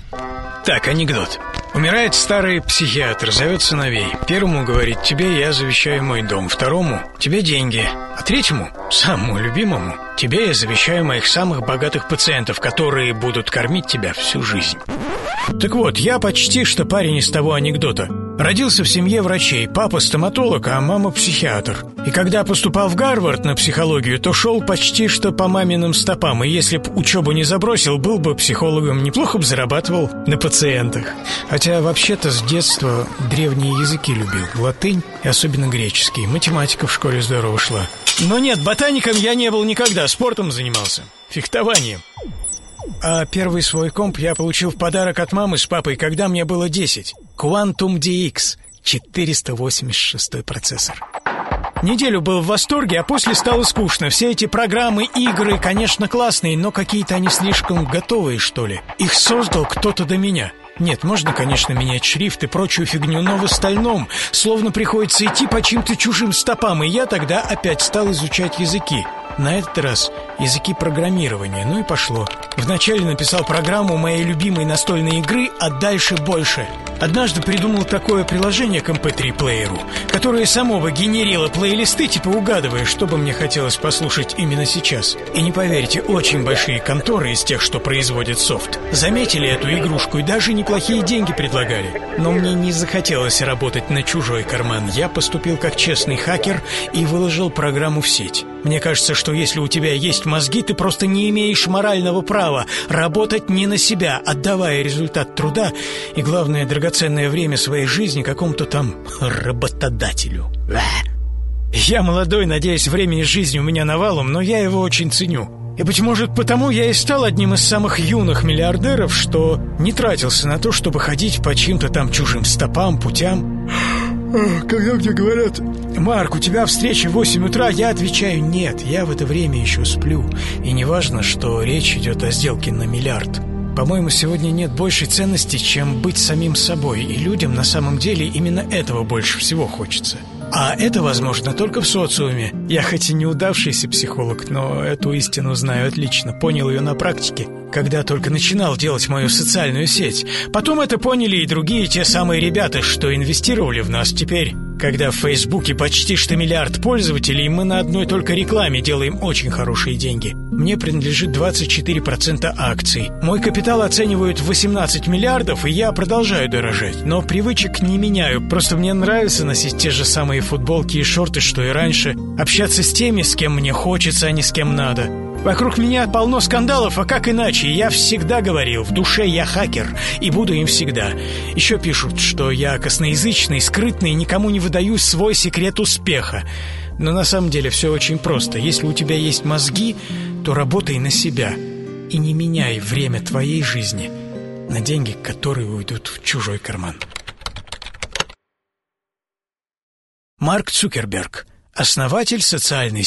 Так, анекдот. Умирает старый психиатр, зовет сыновей. Первому говорит: тебе я завещаю мой дом. Второму: тебе деньги. А третьему, самому любимому: тебе я завещаю моих самых богатых пациентов, которые будут кормить тебя всю жизнь. Так вот, я почти что парень из того анекдота. Родился в семье врачей, папа стоматолог, а мама психиатр. И когда поступал в Гарвард на психологию, то шел почти что по маминым стопам. И если б учебу не забросил, был бы психологом, неплохо бы зарабатывал на пациентах. Хотя вообще-то с детства древние языки любил. Латынь и особенно греческий. Математика в школе здорово шла. Но нет, ботаником я не был никогда, спортом занимался. Фехтованием. А первый свой комп я получил в подарок от мамы с папой, когда мне было 10. Quantum DX, 486 процессор. Неделю был в восторге, а после стало скучно. Все эти программы, игры, конечно, классные, но какие-то они слишком готовые, что ли. Их создал кто-то до меня. Нет, можно, конечно, менять шрифт и прочую фигню, но в остальном словно приходится идти по чьим-то чужим стопам, и я тогда опять стал изучать языки. На этот раз языки программирования, ну и пошло. Вначале написал программу моей любимой настольной игры, а дальше больше. Однажды придумал такое приложение к MP3-плееру, которое само бы генерило плейлисты, типа угадывая, что бы мне хотелось послушать именно сейчас. И не поверите, очень большие конторы из тех, что производят софт, заметили эту игрушку и даже неплохие деньги предлагали. Но мне не захотелось работать на чужой карман. Я поступил как честный хакер и выложил программу в сеть. Мне кажется, что если у тебя есть мозги, ты просто не имеешь морального права работать не на себя, отдавая результат труда и, главное, драгоценное время своей жизни какому-то там работодателю. Я молодой, надеюсь, времени жизни у меня навалом, но я его очень ценю. И, быть может, потому я и стал одним из самых юных миллиардеров, что не тратился на то, чтобы ходить по чьим-то там чужим стопам, путям. Когда мне говорят: Марк, у тебя встреча в 8 утра, я отвечаю: нет, я в это время еще сплю. И не важно, что речь идет о сделке на миллиард. По-моему, сегодня нет большей ценности, чем быть самим собой. И людям на самом деле именно этого больше всего хочется. А это возможно только в социуме. Я хоть и неудавшийся психолог, но эту истину знаю отлично. Понял ее на практике, когда только начинал делать мою социальную сеть. Потом это поняли и другие, те самые ребята, что инвестировали в нас. Теперь, когда в Фейсбуке почти что миллиард пользователей, мы на одной только рекламе делаем очень хорошие деньги. Мне принадлежит 24% акций. Мой капитал оценивают в 18 миллиардов, и я продолжаю дорожать. Но привычек не меняю. Просто мне нравится носить те же самые футболки и шорты, что и раньше. Общаться с теми, с кем мне хочется, а не с кем надо. Вокруг меня полно скандалов, а как иначе? Я всегда говорил, в душе я хакер, и буду им всегда. Еще пишут, что я косноязычный, скрытный, никому не выдаю свой секрет успеха. Но на самом деле все очень просто. Если у тебя есть мозги, то работай на себя. И не меняй время твоей жизни на деньги, которые уйдут в чужой карман. Марк Цукерберг, основатель социальной